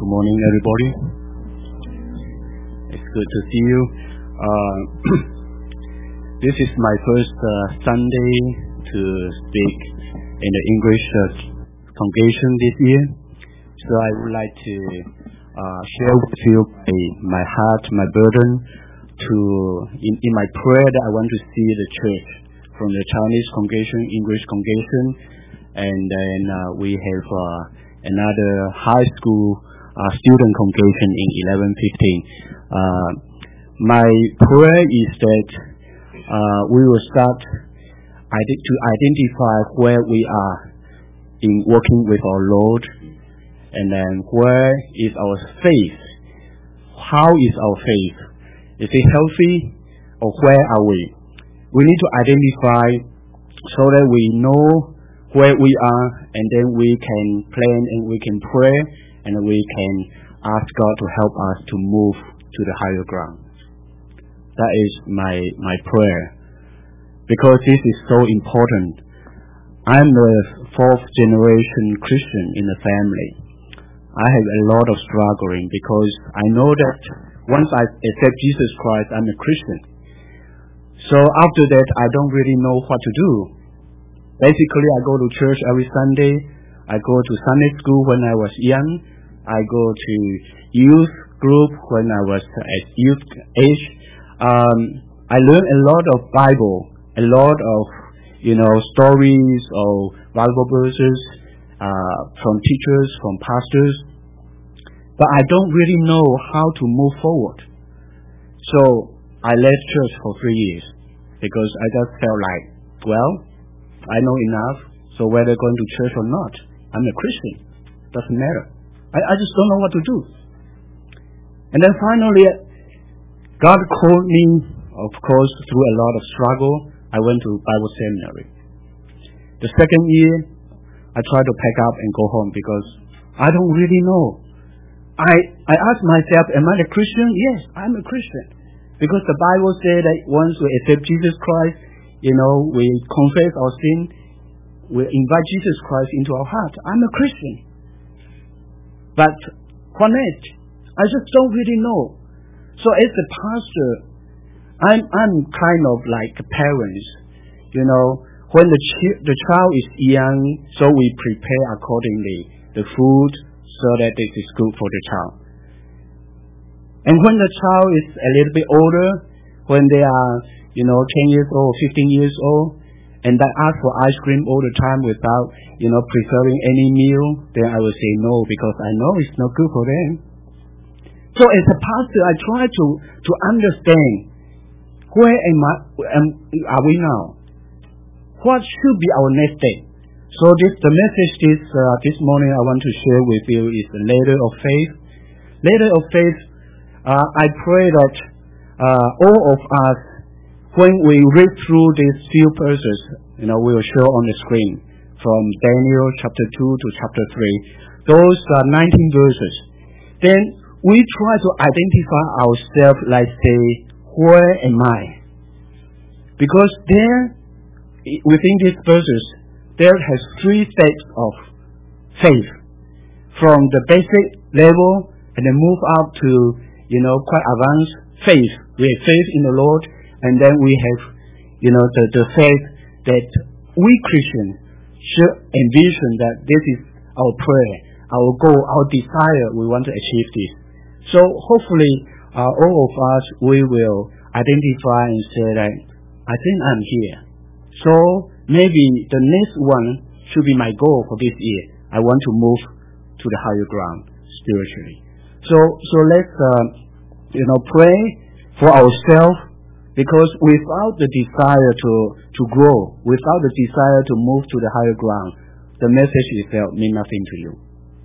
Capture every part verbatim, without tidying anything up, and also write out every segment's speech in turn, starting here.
Good morning, everybody. It's good to see you. Uh, this is my first uh, Sunday to speak in the English uh, congregation this year. So I would like to uh, share with you my, my heart, my burden, to in, in my prayer that I want to see the church from the Chinese congregation, English congregation, and then uh, we have uh, another high school uh, student congregation in eleven fifteen. Uh, my prayer is that uh, we will start ide- to identify where we are in working with our Lord, and then where is our faith? How is our faith? Is it healthy, or where are we? We need to identify so that we know where we are, and then we can plan and we can pray, and we can ask God to help us to move to the higher ground. That is my my prayer, because this is so important. I'm the fourth generation Christian in the family. I have a lot of struggling because I know that once I accept Jesus Christ, I'm a Christian. So after that, I don't really know what to do. Basically, I go to church every Sunday. I go to Sunday school when I was young. I go to youth group when I was at youth age. Um, I learned a lot of Bible, a lot of, you know, stories or Bible verses uh, from teachers, from pastors. But I don't really know how to move forward. So I left church for three years because I just felt like, well, I know enough, so whether going to church or not, I'm a Christian. Doesn't matter. I, I just don't know what to do. And then finally, God called me, of course, through a lot of struggle. I went to Bible seminary. The second year, I tried to pack up and go home because I don't really know. I, I asked myself, am I a Christian? Yes, I'm a Christian. Because the Bible says that once we accept Jesus Christ, you know, we confess our sin, we invite Jesus Christ into our heart. I'm a Christian. But what next? I just don't really know. So as a pastor, I'm I'm kind of like parents. You know, when the ch- the child is young, so we prepare accordingly the food so that it is good for the child. And when the child is a little bit older, when they are, you know, ten years old, fifteen years old, and they ask for ice cream all the time without, you know, preparing any meal, then I will say no, because I know it's not good for them. So as a pastor, I try to, to understand, where am I, am, are we now? What should be our next step? So this, the message this, uh, this morning I want to share with you is the ladder of faith. Ladder of faith, uh, I pray that uh, all of us, when we read through these few verses, you know, we will show on the screen from Daniel chapter two to chapter three, those are nineteen verses. Then we try to identify ourselves, like say, where am I? Because there, within these verses, there has three steps of faith. From the basic level, and then move up to, you know, quite advanced faith. We have faith in the Lord, and then we have, you know, the, the faith that we Christians should envision that this is our prayer, our goal, our desire. We want to achieve this. So hopefully, uh, all of us, we will identify and say that, I think I'm here. So maybe the next one should be my goal for this year. I want to move to the higher ground spiritually. So, so let's, uh, you know, pray for ourselves. Because without the desire to, to grow, without the desire to move to the higher ground, the message itself means nothing to you.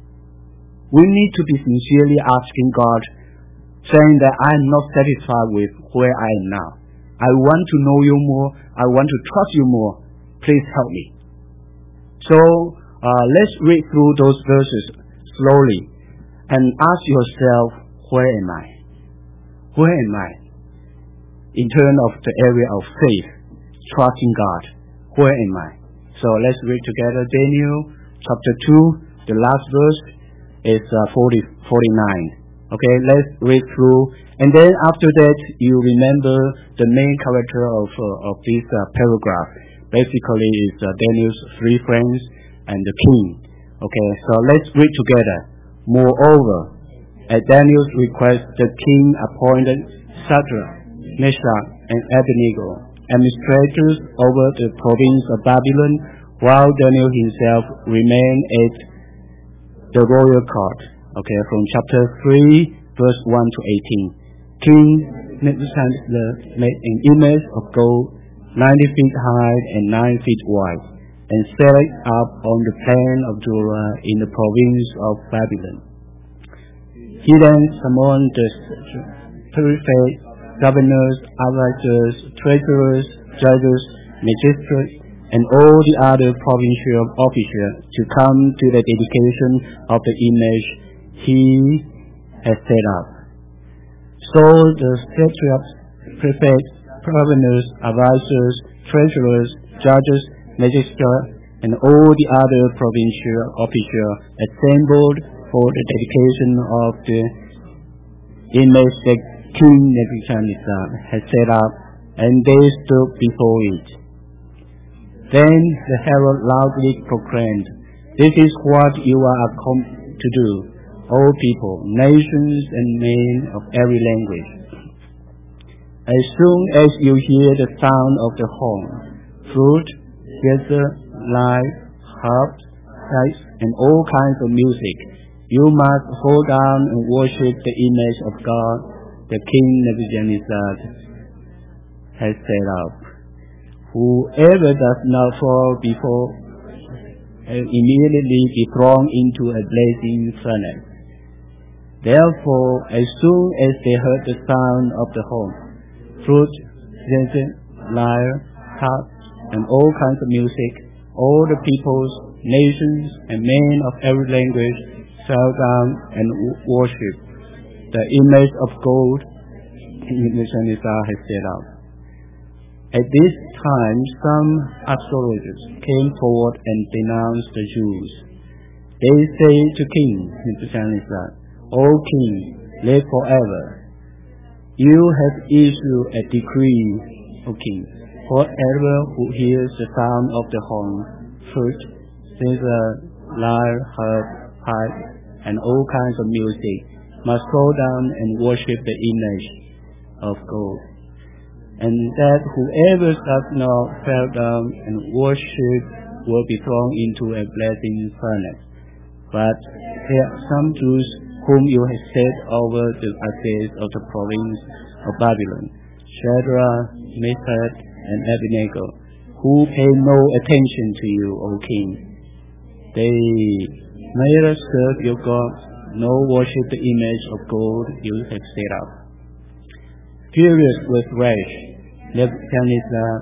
We need to be sincerely asking God, saying that I am not satisfied with where I am now. I want to know you more. I want to trust you more. Please help me. So uh, let's read through those verses slowly and ask yourself, where am I? Where am I? In terms of the area of faith, trusting God, where am I? So let's read together Daniel chapter two, the last verse is uh, forty, forty-nine. Okay, let's read through. And then after that, you remember the main character of uh, of this uh, paragraph. Basically, it's uh, Daniel's three friends and the king. Okay, so let's read together. Moreover, at Daniel's request, the king appointed Shadrach, Meshach, and Abednego, administrators over the province of Babylon, while Daniel himself remained at the royal court. Okay, from chapter three, verse one to eighteen. King Nebuchadnezzar made an image of gold, ninety feet high and nine feet wide, and set it up on the plain of Dura in the province of Babylon. He then summoned the prefects, governors, advisors, treasurers, judges, magistrates, and all the other provincial officials to come to the dedication of the image he has set up. So the satraps, prefects, governors, advisors, treasurers, judges, magistrates, and all the other provincial officials assembled for the dedication of the image that King Nebuchadnezzar had set up, and they stood before it. Then the herald loudly proclaimed, "This is what you are come to do, all people, nations, and men of every language. As soon as you hear the sound of the horn, flute, zither, lyre, harp, pipes, and all kinds of music, you must fall down and worship the image of God the King Nebuchadnezzar has set up. Whoever does not fall before will immediately be thrown into a blazing furnace." Therefore, as soon as they heard the sound of the horn, flute, zither, lyre, harp, and all kinds of music, all the peoples, nations, and men of every language fell down and worshipped the image of gold Nebuchadnezzar had set up. At this time, some astrologers came forward and denounced the Jews. They say to King Nebuchadnezzar, "O King, live forever. You have issued a decree, O King. Whoever who hears the sound of the horn, flute, zither, lyre, harp, pipe, and all kinds of music must fall down and worship the image of gold, and that whoever does not fall down and worship will be thrown into a blazing furnace. But there are some Jews whom you have set over the affairs of the province of Babylon, Shadrach, Meshach, and Abednego, who pay no attention to you, O king. They neither serve your God nor worship the image of gold you have set up." Furious with rage, Nebuchadnezzar,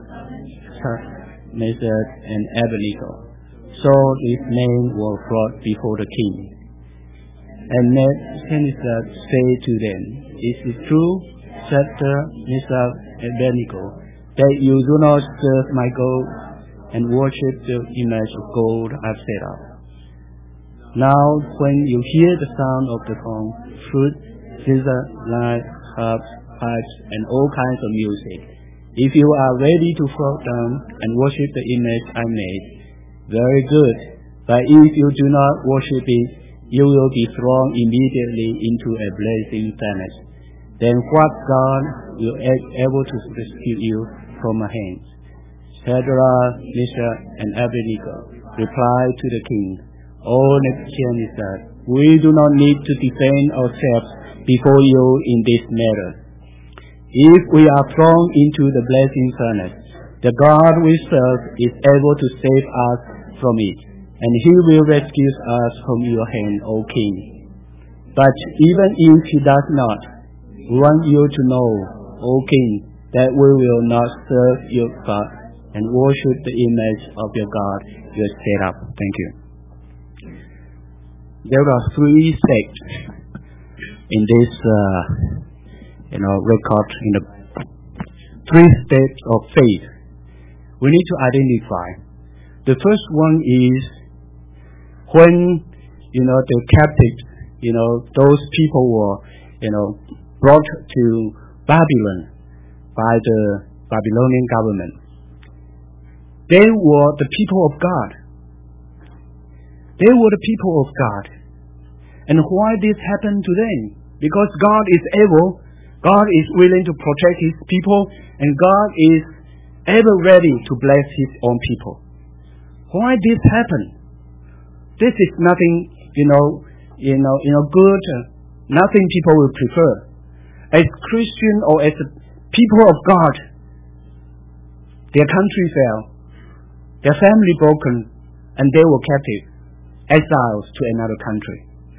Meshach, and Abednego. So these men were brought before the king. And Nebuchadnezzar said to them, "Is it true, Shadrach, Meshach, and Abednego, that you do not serve my God and worship the image of gold I have set up? Now, when you hear the sound of the horn, flute, zither, lyre, harp, pipes, and all kinds of music, if you are ready to fall down and worship the image I made, very good. But if you do not worship it, you will be thrown immediately into a blazing furnace. Then what God will be able to rescue you from my hands?" Shadrach, Meshach, and Abednego replied to the king, "O Nebuchadnezzar, we do not need to defend ourselves before you in this matter. If we are thrown into the blazing furnace, the God we serve is able to save us from it, and he will rescue us from your hand, O king. But even if he does not, we want you to know, O king, that we will not serve your God and worship the image of your God you have set up." Thank you. There are three sects in this, uh, you know, record in the three steps of faith. We need to identify. The first one is when, you know, the captive you know, those people were, you know, brought to Babylon by the Babylonian government. They were the people of God. They were the people of God. And why this happened to them? Because God is able, God is willing to protect His people, and God is ever ready to bless His own people. Why this happened? This is nothing, you know, you know, you know, good, uh, nothing people will prefer. As Christian or as a people of God, their country fell, their family broken, and they were captive, exiles to another country.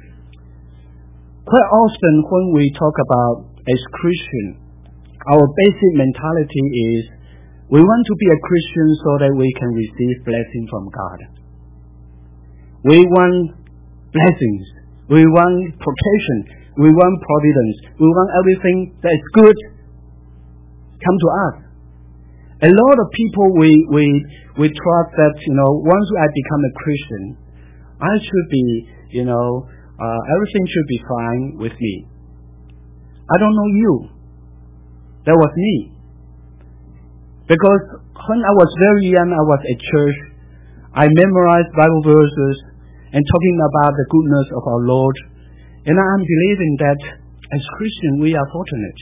Quite often when we talk about as Christian, our basic mentality is we want to be a Christian so that we can receive blessing from God. We want blessings. We want protection. We want providence. We want everything that is good come to us. A lot of people, we, we, we trust that, you know, once I become a Christian, I should be, you know, uh, everything should be fine with me. I don't know you. That was me. Because when I was very young, I was at church. I memorized Bible verses and talking about the goodness of our Lord. And I'm believing that as Christians, we are fortunate.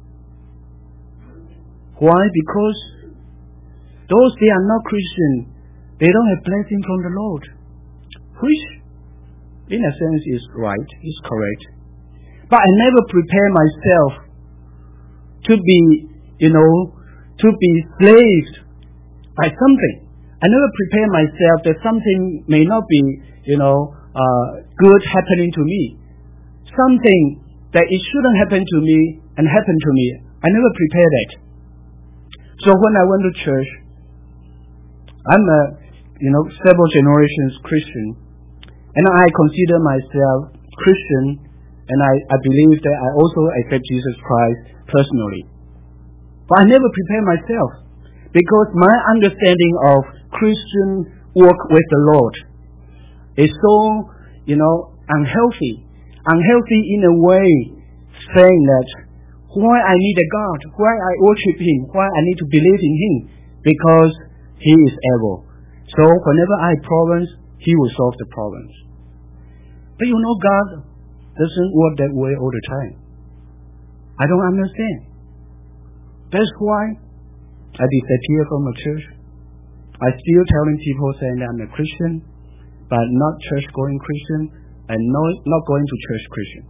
Why? Because those they are not Christian, they don't have blessing from the Lord. Which, in a sense, is right, is correct. But I never prepare myself to be, you know, to be slaved by something. I never prepare myself that something may not be, you know, uh, good happening to me. Something that it shouldn't happen to me and happen to me. I never prepare that. So when I went to church, I'm a, you know, several generations Christian, and I consider myself Christian, and I, I believe that I also accept Jesus Christ personally. But I never prepare myself, because my understanding of Christian work with the Lord is so, you know, unhealthy. Unhealthy in a way, saying that why I need a God, why I worship Him, why I need to believe in Him, because He is able. So whenever I have problems, He will solve the problems. But you know, God doesn't work that way all the time. I don't understand. That's why I disappear from the church. I still telling people saying that I'm a Christian, but not church-going Christian, and not, not going to church Christian.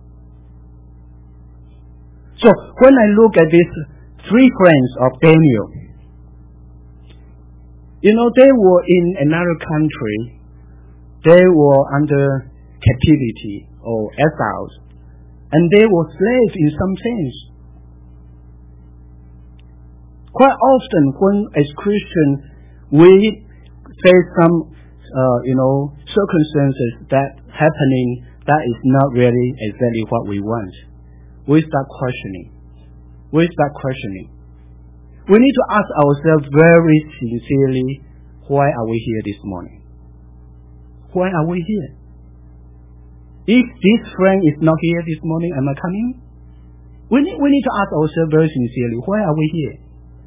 So when I look at these three friends of Daniel, you know, they were in another country. They were under captivity or exiles, and they were slaves in some sense. Quite often, when as Christians we face some, uh, you know, circumstances that happening that is not really exactly what we want, we start questioning. We start questioning. We need to ask ourselves very sincerely, why are we here this morning? Why are we here? If this friend is not here this morning, am I coming? We need, we need to ask ourselves very sincerely, why are we here?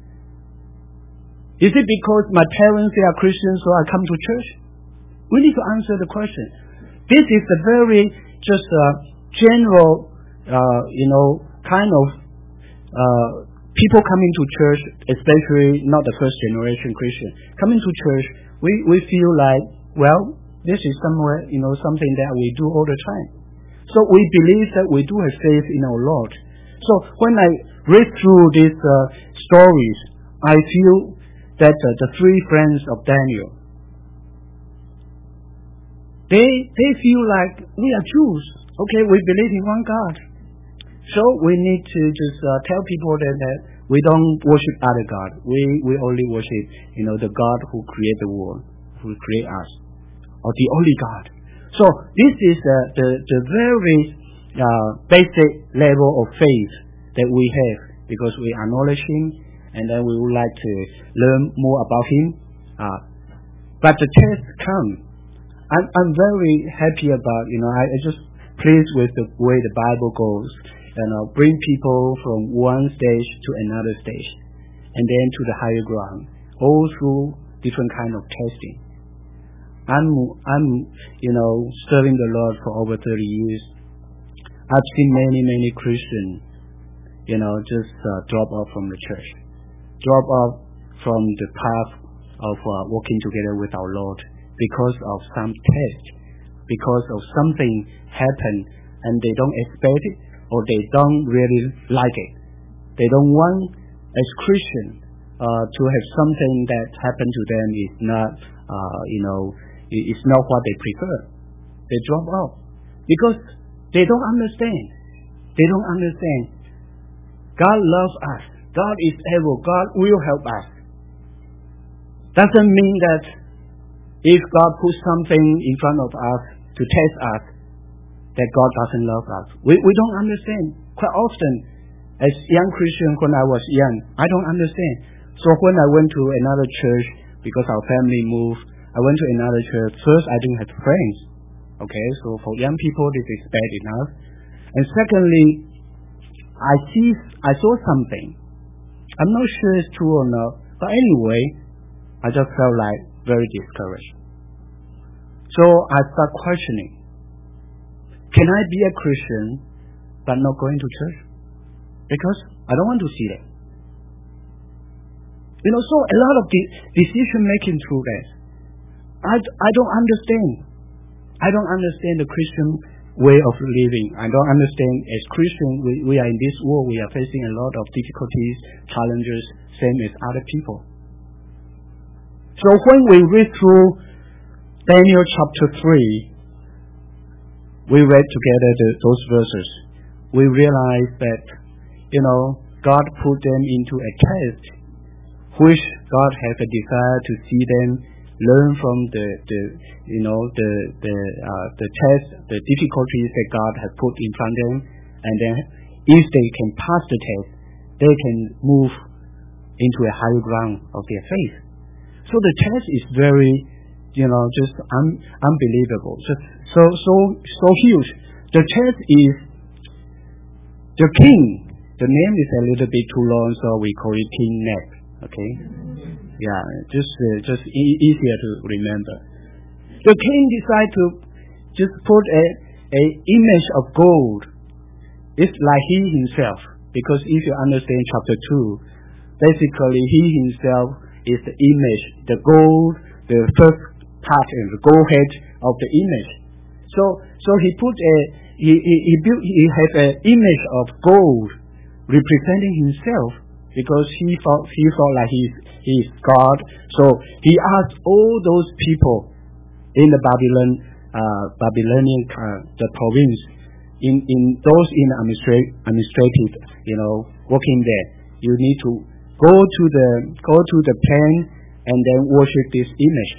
Is it because my parents, they are Christians, so I come to church? We need to answer the question. This is a very just uh, general, uh, you know, kind of uh, people coming to church, especially not the first generation Christian, coming to church, we, we feel like, well, this is somewhere, you know, something that we do all the time. So we believe that we do have faith in our Lord. So when I read through these uh, stories, I feel that uh, the three friends of Daniel, they they feel like we are Jews. Okay, we believe in one God. So we need to just uh, tell people that, that we don't worship other God. We we only worship, you know, the God who created the world, who created us, or the only God. So this is uh, the the very uh, basic level of faith that we have, because we acknowledge Him, and then we would like to learn more about Him. Uh, but the test comes. I'm I'm very happy about, you know, I, I just pleased with the way the Bible goes, and uh, bring people from one stage to another stage, and then to the higher ground, all through different kind of testing. I'm, I'm, you know, serving the Lord for over thirty years. I've seen many, many Christians, you know, just uh, drop off from the church, drop off from the path of uh, walking together with our Lord because of some test, because of something happened and they don't expect it, or they don't really like it. They don't want, as Christians, uh, to have something that happened to them is not, uh, you know, it's not what they prefer. They drop off because they don't understand. They don't understand. God loves us. God is able. God will help us. Doesn't mean that if God puts something in front of us to test us, that God doesn't love us. We we don't understand. Quite often, as young Christians, when I was young, I don't understand. So when I went to another church, because our family moved, I went to another church. First, I didn't have friends. Okay, so for young people, this is bad enough. And secondly, I see, I saw something. I'm not sure it's true or not, but anyway, I just felt like very discouraged. So I start questioning. Can I be a Christian but not going to church? Because I don't want to see that. You know, so a lot of de- decision making through that. I, I don't understand. I don't understand the Christian way of living. I don't understand, as Christians, we, we are in this world, we are facing a lot of difficulties, challenges, same as other people. So when we read through Daniel chapter three, we read together the, those verses, we realize that, you know, God put them into a test, which God has a desire to see them learn from the, the you know, the the uh, the test, the difficulties that God has put in front of them, and then if they can pass the test, they can move into a higher ground of their faith. So the test is very, you know, just un- unbelievable, just so so so huge. The test is the king. The name is a little bit too long, so we call it King Neb. Okay. Yeah, just uh, just e- easier to remember. The king decided to just put a, a image of gold. It's like he himself, because if you understand chapter two, basically he himself is the image, the gold, the first part and the gold head of the image. So so he put a he he, he built he has an image of gold representing himself, because he thought he thought like he's he's God. So he asked all those people in the Babylon uh, Babylonian uh, the province, in in those in administrative administrative you know working there, you need to go to the go to the plain and then worship this image.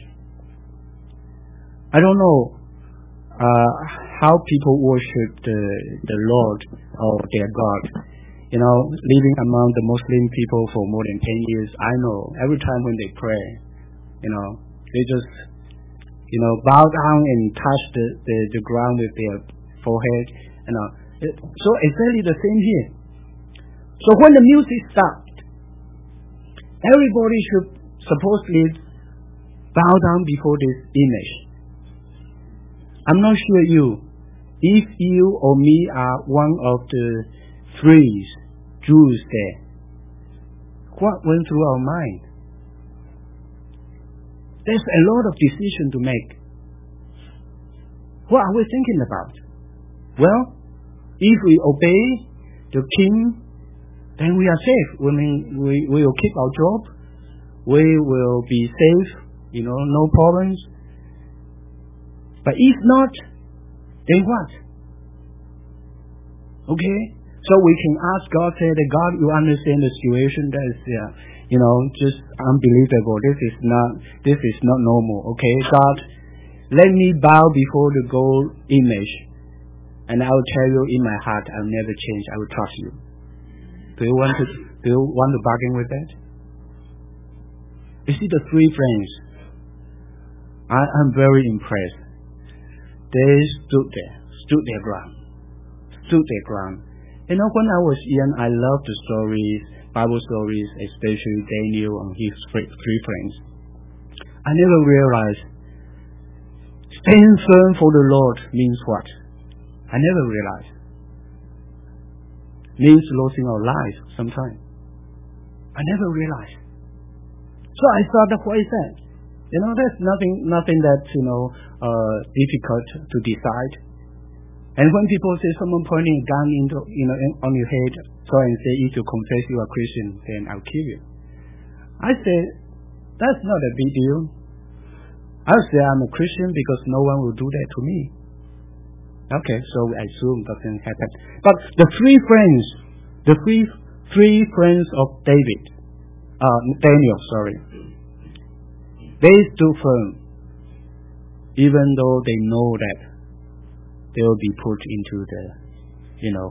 I don't know uh, how people worship the the Lord or their God. You know, living among the Muslim people for more than ten years, I know every time when they pray, you know, they just, you know, bow down and touch the, the, the ground with their forehead. You know, it, so exactly the same here. So when the music stopped, everybody should supposedly bow down before this image. I'm not sure you, if you or me are one of the three Jews there, what went through our mind? There's a lot of decision to make. What are we thinking about? Well, if we obey the king, then we are safe. I mean, we, we will keep our job. We will be safe, you know, no problems. But if not, then what? Okay? So we can ask God, say that God, you understand the situation that is, uh, you know, just unbelievable. This is not, this is not normal. Okay, God, let me bow before the gold image, and I will tell you in my heart, I'll never change. I will trust you. Do you want to? Do you want to bargain with that? You see the three friends. I am very impressed. They stood there, stood their ground. Stood their ground. You know, when I was young, I loved the stories, Bible stories, especially Daniel and his three friends. I never realized stand firm for the Lord means what? I never realized. Means losing our lives sometimes. I never realized. So I thought that's what it said. You know, there's nothing, nothing that, you know, uh, difficult to decide. And when people say someone pointing a gun into, you know, on your head, so and say, if you confess you are Christian, then I'll kill you. I say, that's not a big deal. I'll say I'm a Christian because no one will do that to me. Okay, so I assume doesn't happen. But the three friends, the three three friends of David, uh, Daniel, sorry, they stood firm, even though they know that they will be put into the, you know,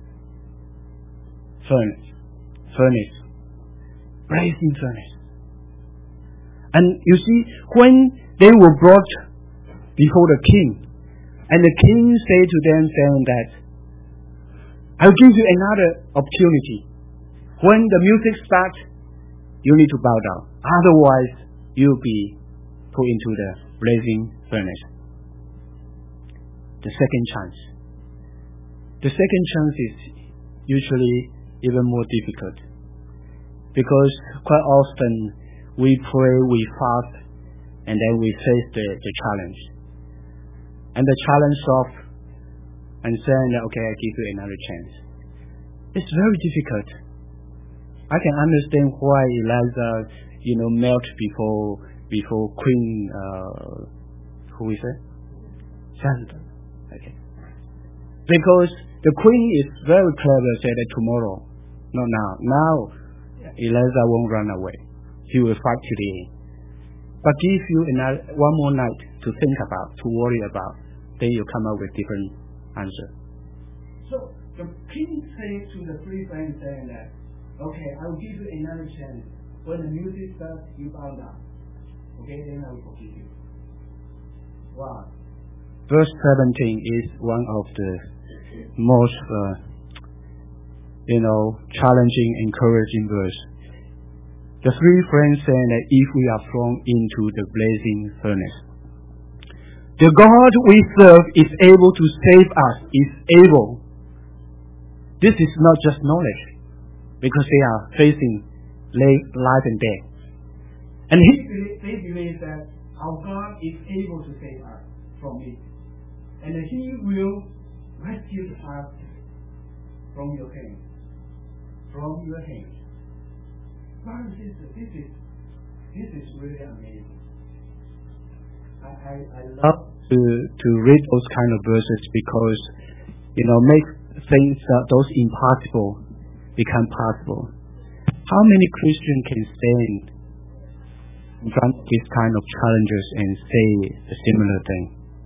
furnace, furnace, blazing furnace. And you see, when they were brought before the king, and the king said to them, saying that, I'll give you another opportunity. When the music starts, you need to bow down. Otherwise, you'll be put into the blazing furnace. The second chance. The second chance is usually even more difficult. Because quite often we pray, we fast, and then we face the, the challenge. And the challenge solved, and saying that, okay, I give you another chance. It's very difficult. I can understand why Elijah, you know, melt before before Queen, uh, who is it? Jezebel. Okay. Because the queen is very clever, said that tomorrow, not now. Now, Elijah won't run away. He will fight today. But give you another, one more night to think about, to worry about. Then you come up with different answer. So the king said to the three friends, saying that, okay, I will give you another chance. When the music starts, you bow down. Okay, then I will forgive you. Wow. Verse seventeen is one of the most, uh, you know, challenging, encouraging verse. The three friends saying that if we are thrown into the blazing furnace, the God we serve is able to save us, is able. This is not just knowledge, because they are facing life and death. And he, they believe that our God is able to save us from it. And he will rescue us from your hand. From your hand. Brothers and sisters, this is, this is really amazing. I, I, I love to, to read those kind of verses because, you know, make things, uh, those impossible become possible. How many Christians can stand in front of these kind of challenges and say a similar thing?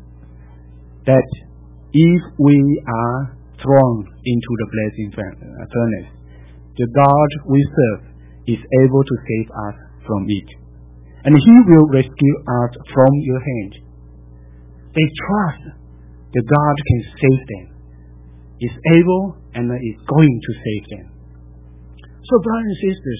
That if we are thrown into the blazing furnace, the God we serve is able to save us from it. And he will rescue us from your hand. They trust that God can save them, is able and is going to save them. So brothers and sisters,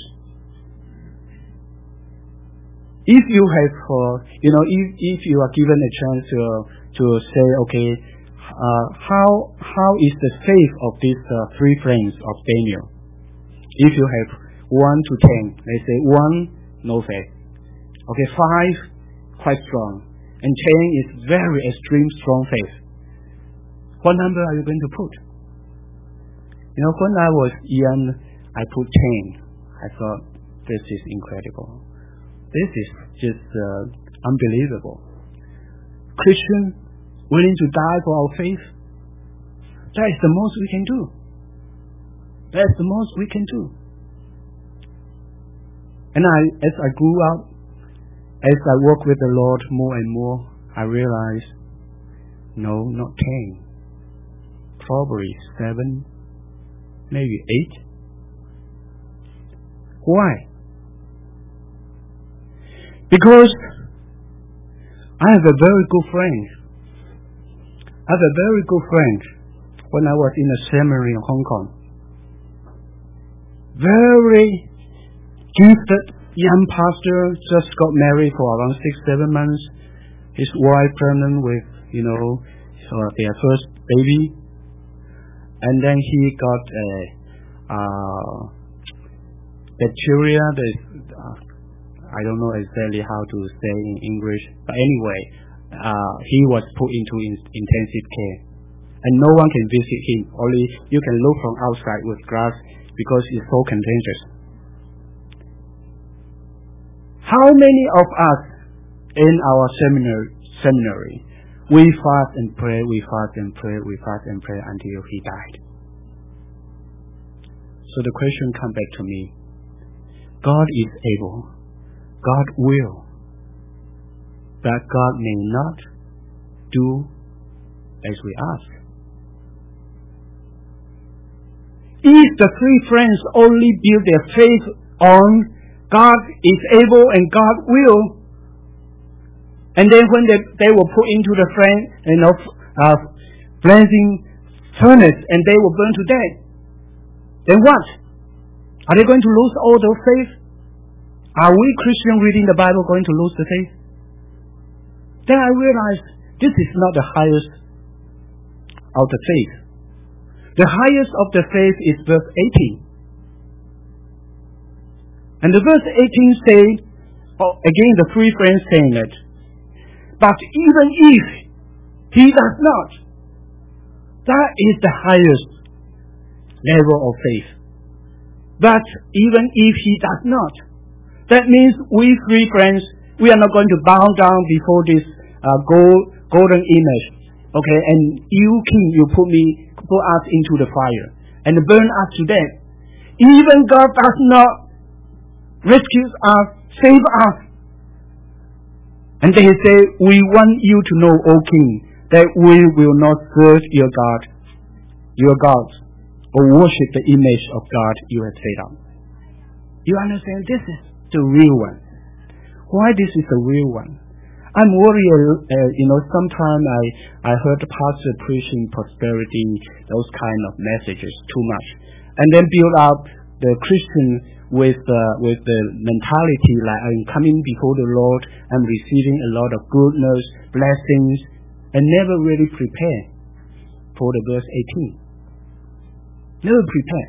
if you have, uh, you know, if, if you are given a chance to uh, to say, okay, uh, how how is the faith of these uh, three friends of Daniel? If you have one to ten, they say one, no faith. Okay, five, quite strong, and ten is very extreme strong faith. What number are you going to put? You know, when I was young, I put ten. I thought this is incredible. This is just uh, unbelievable. Christian willing to die for our faith? That is the most we can do. That is the most we can do. And I, as I grew up, as I work with the Lord more and more, I realized, no, not ten. Probably seven, maybe eight. Why? Because I have a very good friend. I have a very good friend when I was in a seminary in Hong Kong. Very gifted young pastor, just got married for around six, seven months. His wife pregnant with, you know, uh, their first baby. And then he got a uh, bacteria that uh, I don't know exactly how to say in English. But anyway, uh, he was put into in, intensive care. And no one can visit him. Only you can look from outside with glass because it's so contagious. How many of us in our seminary, seminary we fast and pray, we fast and pray, we fast and pray until he died? So the question comes back to me. God is able. God will. But God may not do as we ask. If the three friends only build their faith on God is able and God will, and then when they, they were put into the flame, you know, uh, blazing furnace, and they were burned to death, then what? Are they going to lose all their faith? Are we Christians reading the Bible going to lose the faith? Then I realized this is not the highest of the faith. The highest of the faith is verse eighteen. And the verse eighteen says, oh, again the three friends saying that, but even if he does not, that is the highest level of faith. But even if he does not, that means we three friends, we are not going to bow down before this uh, gold, golden image. Okay, and you, king, you put me, put us into the fire and burn us to death. Even God does not rescue us, save us. And they say, we want you to know, O king, that we will not serve your God, your gods, or worship the image of God you have set up. You understand? This is the real one. Why this is the real one? I'm worried, uh, you know, sometimes I, I heard the pastor preaching prosperity, those kind of messages too much. And then build up the Christian with, uh, with the mentality like I'm coming before the Lord, I'm receiving a lot of goodness, blessings, and never really prepare for the verse eighteen. Never prepare.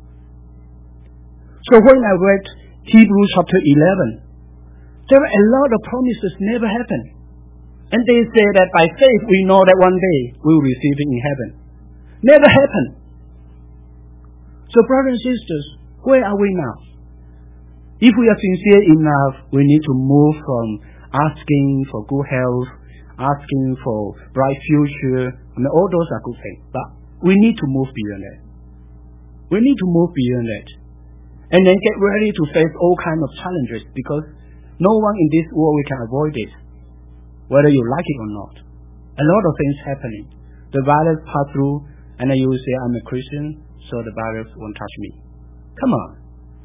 So when I read Hebrews chapter eleven, there are a lot of promises never happen. And they say that by faith we know that one day we will receive it in heaven. Never happen. So brothers and sisters, where are we now? If we are sincere enough, we need to move from asking for good health, asking for bright future. I mean, all those are good things. But we need to move beyond that. We need to move beyond that. And then get ready to face all kinds of challenges, because no one in this world we can avoid it, whether you like it or not. A lot of things happening. The virus pass through, and then you will say, I'm a Christian, so the virus won't touch me. Come on.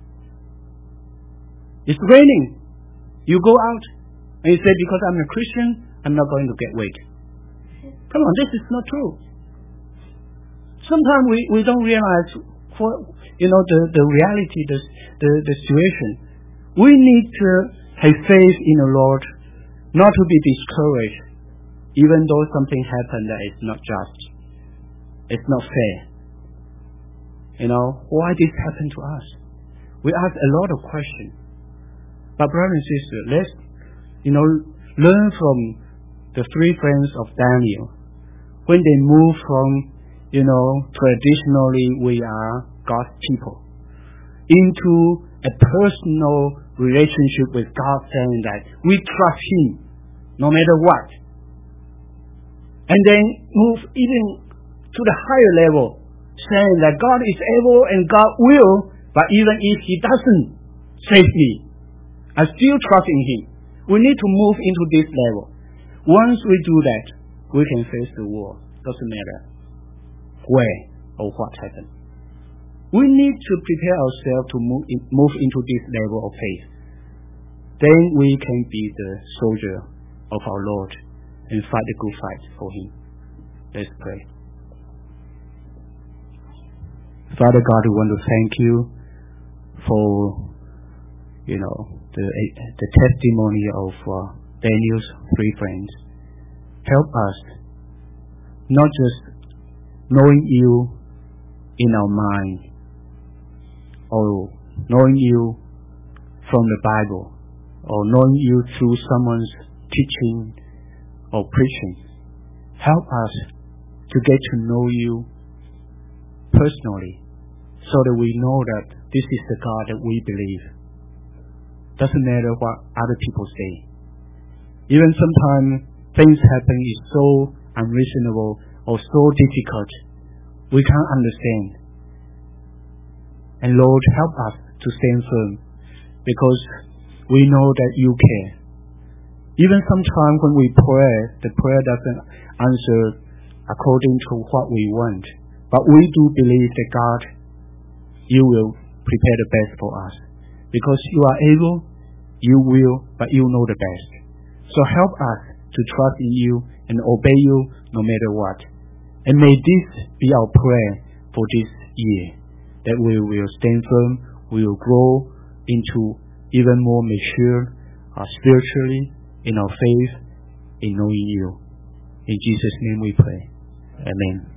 It's raining. You go out, and you say, because I'm a Christian, I'm not going to get wet. Come on, this is not true. Sometimes we, we don't realize what, you know, the, the reality, the, the, the situation. We need to have faith in the Lord, not to be discouraged, even though something happened that is not just. It's not fair. You know, why this happened to us? We ask a lot of questions. But brothers and sisters, let's, you know, learn from the three friends of Daniel. When they move from, you know, traditionally we are God's people, into a personal relationship with God, saying that we trust Him no matter what. And then move even to the higher level, saying that God is able and God will, but even if He doesn't save me, I still trust in Him. We need to move into this level. Once we do that, we can face the world. Doesn't matter where or what happens. We need to prepare ourselves to move, in, move into this level of faith. Then we can be the soldier of our Lord and fight the good fight for Him. Let's pray. Father God, we want to thank you for, you know, the the testimony of uh, Daniel's three friends. Help us not just knowing you in our mind or knowing you from the Bible or knowing you through someone's teaching or preaching. Help us to get to know you personally so that we know that this is the God that we believe. Doesn't matter what other people say. Even sometimes things happen is so unreasonable or so difficult, we can't understand. And Lord, help us to stand firm because we know that you care. Even sometimes when we pray, the prayer doesn't answer according to what we want. But we do believe that God, you will prepare the best for us. Because you are able, you will, but you know the best. So help us to trust in you and obey you no matter what. And may this be our prayer for this year, that we will stand firm, we will grow into even more mature uh, spiritually in our faith, in knowing you. In Jesus' name we pray. Amen.